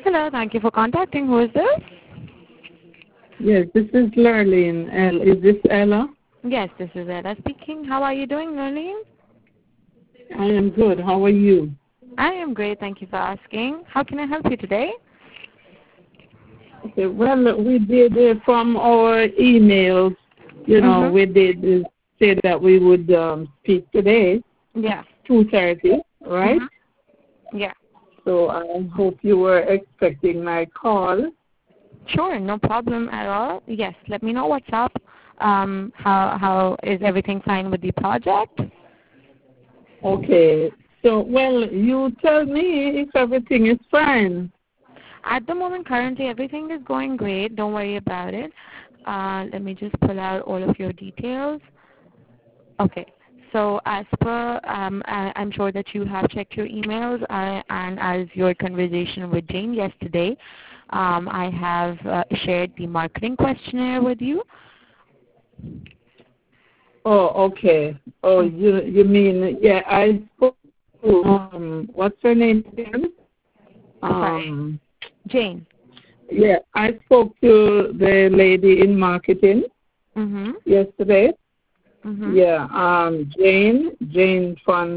Hello, thank you for contacting. Who is this? Yes, this is Lurleen. Is this Ella? Yes, this is Ella speaking. How are you doing, Lurleen? I am good. How are you? I am great, thank you for asking. How can I help you today? Okay, well, we did from our emails, we did say that we would speak today, Yeah. 2:30, right? Yeah. So I hope you were expecting my call. Sure, no problem at all. Yes, let me know what's up. How is everything fine with the project? Okay. So, well, you tell me if everything is fine. At the moment, currently, everything is going great. Don't worry about it. Let me just pull out all of your details. Okay. So as per, I'm sure that you have checked your emails, and as your conversation with Jane yesterday, I have shared the marketing questionnaire with you. Oh, okay. Oh, you mean, yeah, I spoke to, what's her name again? Sorry. Jane. Yeah, I spoke to the lady in marketing yesterday. Yeah, Jane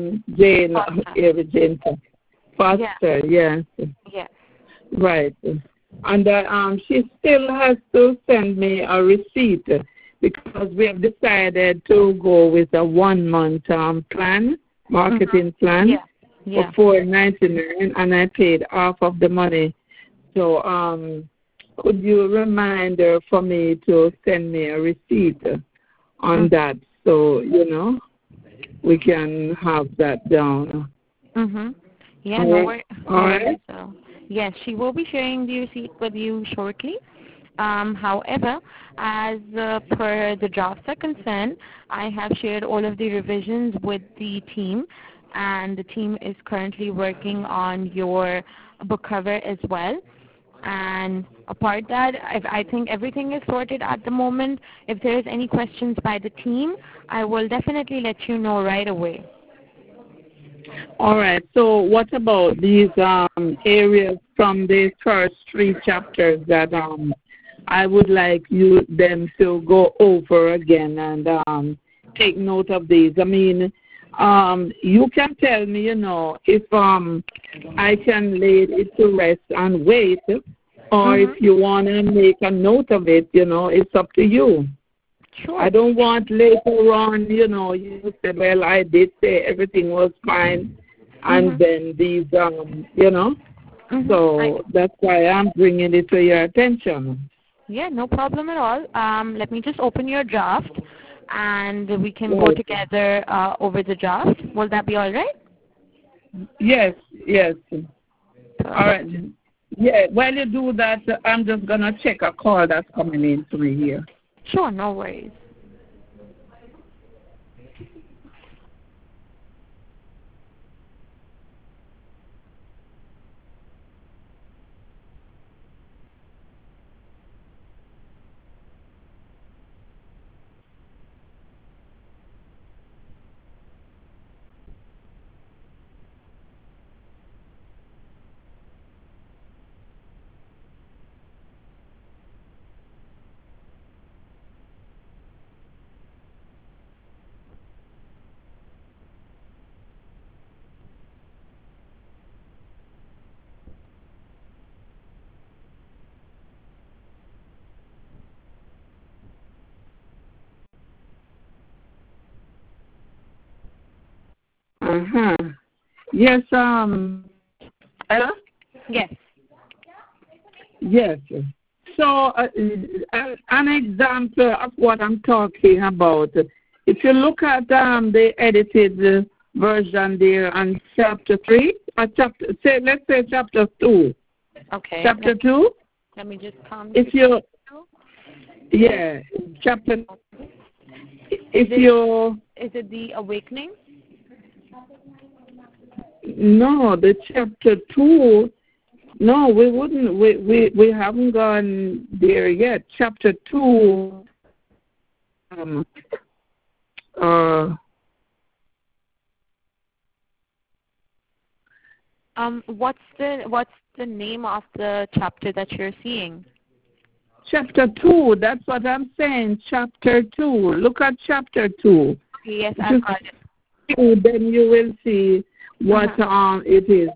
Foster, yes. Yes. Right. And she still has to send me a receipt because we have decided to go with a 1 month plan, marketing plan for $4.99, and I paid half of the money. So could you remind her for me to send me a receipt on that so, we can have that down. Yeah, no worries. All right. So, yes, she will be sharing the receipt with you shortly. However, as per the drafts are concerned, I have shared all of the revisions with the team, and the team is currently working on your book cover as well. And apart that, I think everything is sorted at the moment. If there is any questions by the team, I will definitely let you know right away. All right. So what about these areas from the first 3 chapters that I would like them to go over again and take note of these? I mean, you can tell me, if I can lay it to rest and wait, or if you want to make a note of it, it's up to you. Sure. I don't want later on, you say, well, I did say everything was fine, and then these, so that's why I'm bringing it to your attention. Yeah, no problem at all. Let me just open your draft, and we can go together over the draft. Will that be all right? Yes. All right. Yeah, while you do that, I'm just going to check a call that's coming in to me here. Sure, no worries. Yes, Ella? Yes. Yes. So, an example of what I'm talking about, if you look at the edited version there on chapter 3, or let's say chapter 2. Okay. Chapter 2? Let me just come. If you, yeah, chapter, if you... Is it the awakening? No, the chapter 2, no, we wouldn't, we haven't gone there yet. Chapter 2, What's the name of the chapter that you're seeing? Chapter 2, that's what I'm saying, chapter 2. Look at chapter 2. Okay, yes, I've got it. Then you will see what it is.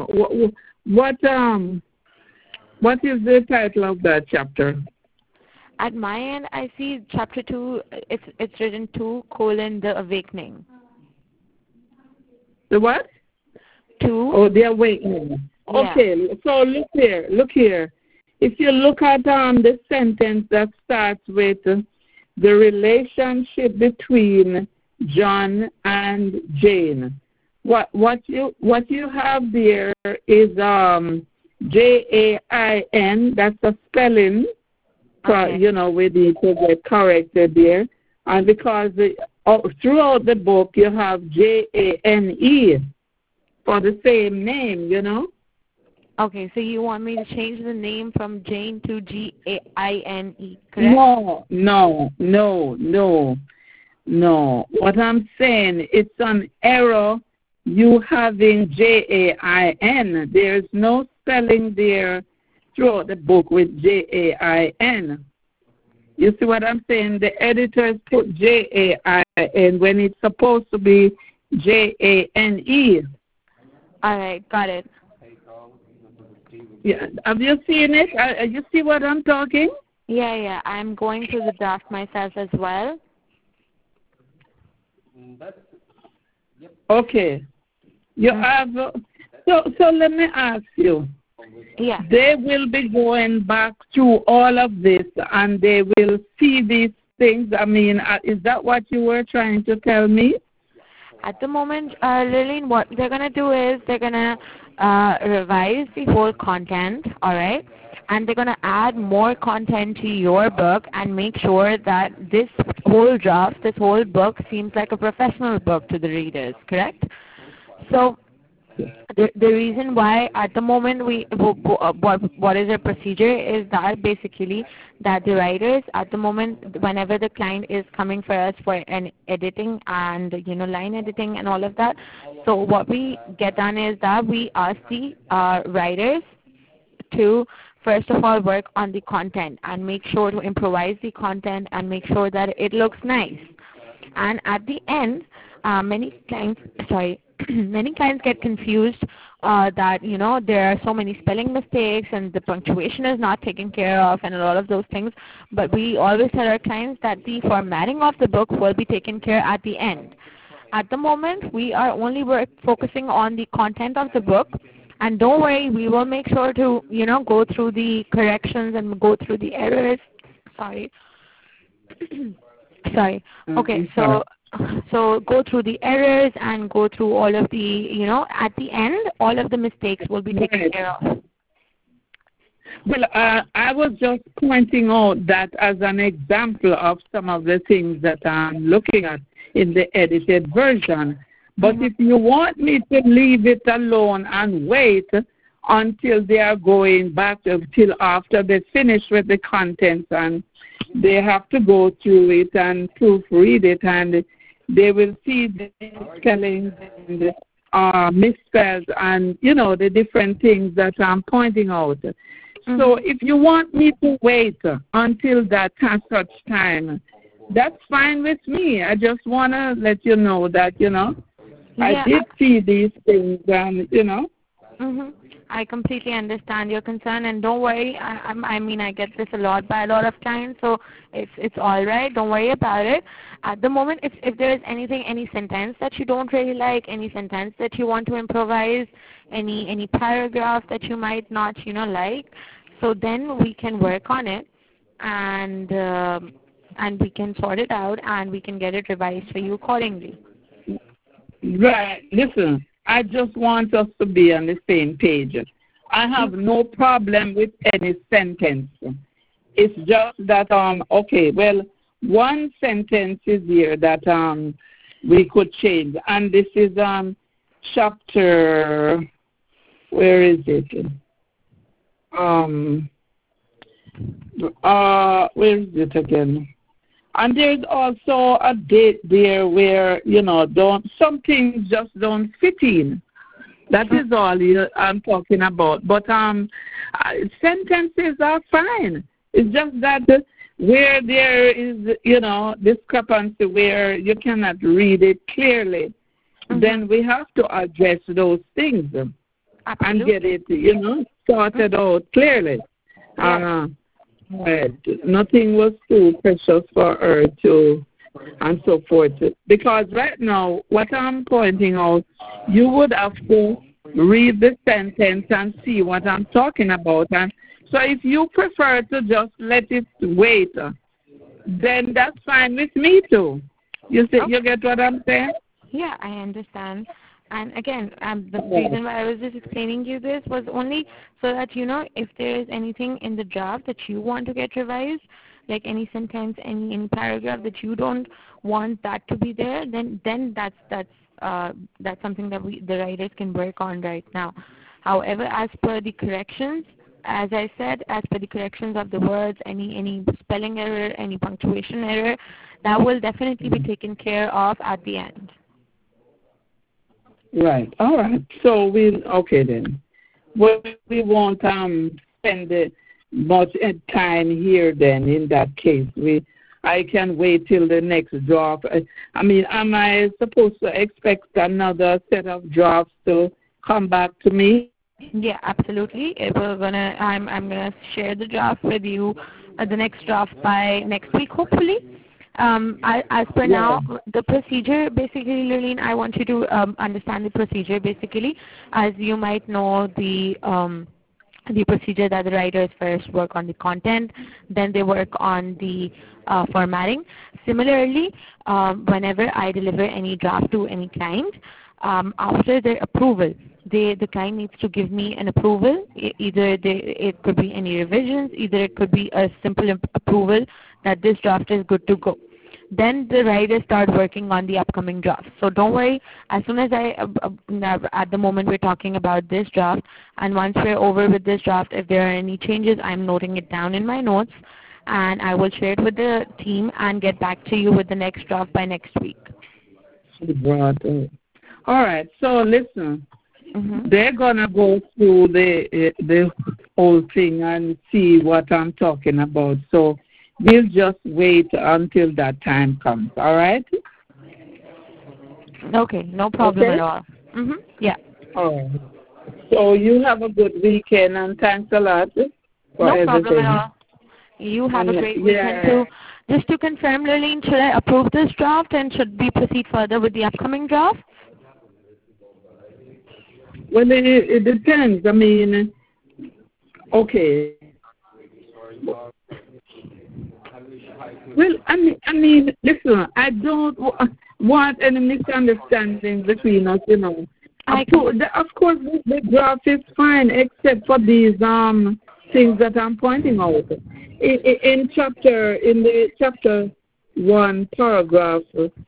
What is the title of that chapter? At my end, I see chapter 2, it's written 2, the awakening. The what? 2. Oh, the awakening. Yeah. Okay, so look here. If you look at the sentence that starts with the relationship between John and Jane, what you have there is Jain. That's a spelling, we need to get corrected there, and because throughout the book you have Jane for the same name, Okay, so you want me to change the name from Jane to Gaine, correct? No. What I'm saying, it's an error you having Jain. There's no spelling there throughout the book with Jain. You see what I'm saying? The editors put Jain when it's supposed to be Jane. All right, got it. Yeah, have you seen it? You see what I'm talking? Yeah. I'm going through the draft myself as well. Okay. You have. So let me ask you. Yeah. They will be going back through all of this, and they will see these things. I mean, is that what you were trying to tell me? At the moment, Lillian, what they're going to do is they're going to revise the whole content, all right? And they're going to add more content to your book and make sure that this whole draft, this whole book seems like a professional book to the readers, correct? So the reason why at the moment what is our procedure is that basically that the writers at the moment, whenever the client is coming for us for an editing and line editing and all of that, so what we get done is that we ask the writers to first of all work on the content and make sure to improvise the content and make sure that it looks nice. And at the end, many clients get confused that there are so many spelling mistakes and the punctuation is not taken care of and a lot of those things. But we always tell our clients that the formatting of the book will be taken care at the end. At the moment, we are only focusing on the content of the book. And don't worry, we will make sure to go through the corrections and go through the errors. Sorry. Okay, so go through the errors and go through all of the, at the end, all of the mistakes will be taken care of. Well, I was just pointing out that as an example of some of the things that I'm looking at in the edited version. But if you want me to leave it alone and wait until they are going back till after they finish with the contents and they have to go through it and proofread it and they will see the spellings and the misspells and, the different things that I'm pointing out. So if you want me to wait until that such time, that's fine with me. I just want to let you know that, I did see these things and, I completely understand your concern, and don't worry. I get this a lot by a lot of clients, so it's all right. Don't worry about it. At the moment, if there is any sentence that you don't really like, any sentence that you want to improvise, any paragraph that you might not like, so then we can work on it, and we can sort it out, and we can get it revised for you accordingly. Right. Listen, I just want us to be on the same page. I have no problem with any sentence. It's just that, one sentence is here that we could change. And this is chapter, where is it? Where is it again? And there's also a date there where, some things just don't fit in. That is all I'm talking about. But sentences are fine. It's just that where there is, discrepancy where you cannot read it clearly, then we have to address those things. And get it, sorted out clearly. Nothing was too precious for her to, and so forth. Because right now, what I'm pointing out, you would have to read the sentence and see what I'm talking about. And so if you prefer to just let it wait, then that's fine with me too. You see, you get what I'm saying? Yeah, I understand. And again, the reason why I was just explaining you this was only so that, if there is anything in the draft that you want to get revised, like any sentence, any paragraph that you don't want that to be there, then that's something that the writers can work on right now. However, as per the corrections, as I said, as per the corrections of the words, any spelling error, any punctuation error, that will definitely be taken care of at the end. Right. All right. So okay then. Well, we won't spend much time here then. In that case, I can wait till the next draft. Am I supposed to expect another set of drafts to come back to me? Yeah, absolutely. I'm gonna share the draft with you, the next draft by next week, hopefully. As per now, the procedure, basically, Lurleen, I want you to understand the procedure, basically. As you might know, the procedure that the writers first work on the content, then they work on the formatting. Similarly, whenever I deliver any draft to any client, after their approval, the client needs to give me an approval. It could be any revisions, either it could be a simple approval that this draft is good to go. Then the writers start working on the upcoming draft. So don't worry, as soon as at the moment we're talking about this draft, and once we're over with this draft, if there are any changes, I'm noting it down in my notes, and I will share it with the team and get back to you with the next draft by next week. All right, so listen. They're gonna go through the whole thing and see what I'm talking about. So we'll just wait until that time comes. All right? Okay, no problem at all. Yeah. All right. So you have a good weekend and thanks a lot for no everything. Problem at all. You have a great weekend too. Just to confirm, Lurleen, should I approve this draft and should we proceed further with the upcoming draft? Well, it depends. Okay. Well, listen, I don't want any misunderstanding between us, Of course, the draft is fine, except for these things that I'm pointing out. In the chapter 1 paragraph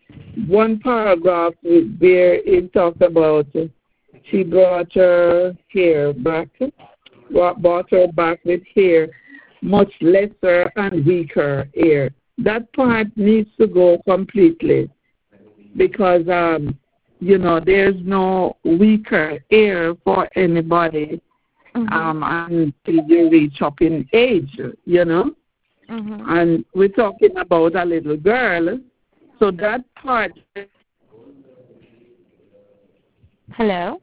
where it talks about she brought her hair back, brought her back with hair much lesser and weaker hair. That part needs to go completely because, there's no weaker hair for anybody until you reach up in age, And we're talking about a little girl, so that part. Hello?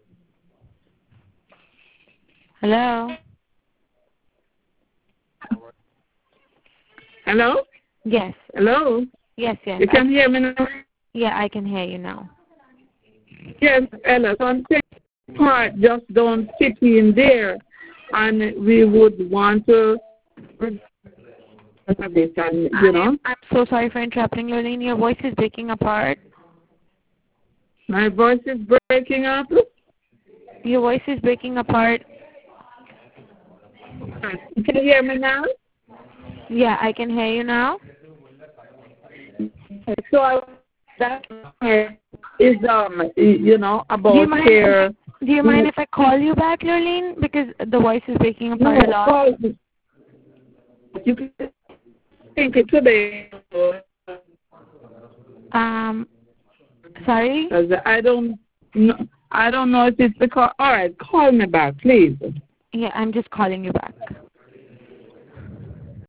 Hello? Hello? Yes. Hello? Yes. You can hear me now? Yeah, I can hear you now. Yes, Ella. So I'm saying part just don't fit in there, and we would want to. I'm so sorry for interrupting, Lurleen. Your voice is breaking apart. My voice is breaking up? Your voice is breaking apart. Can you hear me now? Yeah, I can hear you now. So that is about care. Do you mind if I call you back, Lurleen? Because the voice is breaking apart a lot. You can think it today. Sorry? I don't know. I don't know if it's the call. All right, call me back, please. Yeah, I'm just calling you back.